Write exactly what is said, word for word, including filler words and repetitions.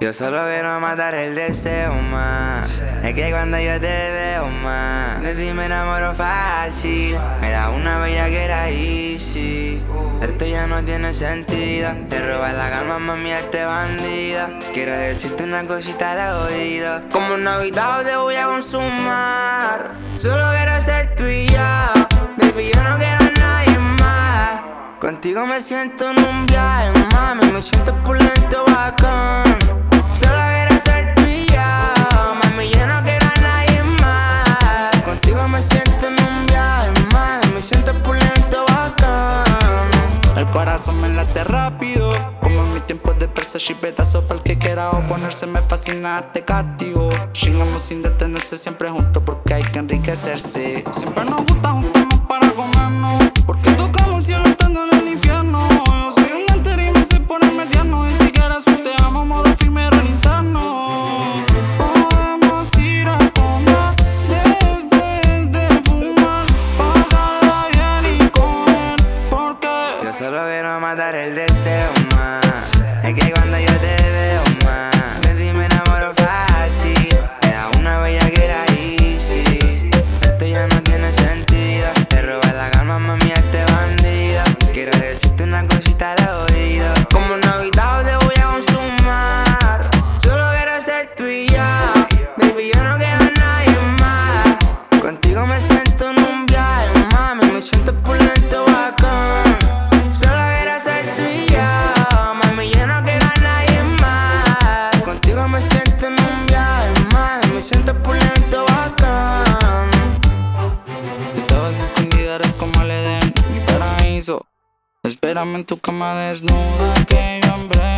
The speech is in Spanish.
Yo solo quiero matar el deseo más. Es que cuando yo te veo más, de ti me enamoro fácil. Me da una bella que era easy. Esto ya no tiene sentido. Te robas la calma, mami, este bandida. Quiero decirte una cosita al oído. Como un habitado te voy a consumar. Solo quiero ser tú y yo. Baby, yo no quiero a nadie más. Contigo me siento en un viaje, mami. Me siento pulento, bacán. Solo quiero ser tú y yo. Mami, yo no quiero a nadie más. Contigo me siento en un viaje, mami. Me siento pulento, bacán. El corazón me late rápido, como en mis tiempos de persa, chipetazo para el que quiera oponerse. Me fascina darte castigo. Chingamos sin detenerse, siempre juntos porque hay que enriquecerse. Siempre nos gusta juntarnos para comernos, porque tocamos el cielo estando en el infierno. Yo soy un enter y me sé ponerme tierno, y si quieres un te amo, modo efímero en interno. Podemos ir a tomar después de fumar, pasarla bien y comer, porque yo solo quiero matar el deseo más. Es que cuando yo te veo más, de ti me enamoro fácil. Me da una bella que era easy. Esto ya no tiene sentido. Te robas la calma, mami, este bandida. Quiero decirte una cosita al oído. Como un habitado te voy a consumar. Solo quiero ser tú y yo. Baby, yo no quiero a nadie más. Contigo me siento en un viaje, mami. Me siento pulento, bacán. Solo quiero ser tú y yo. Mami, yo no quiero a nadie más. Contigo me siento en un viaje, mami. Me siento pulento, bacán. estabas escondida, eres como el Edén, mi paraíso. Espérame en tu cama desnuda que yo hambre.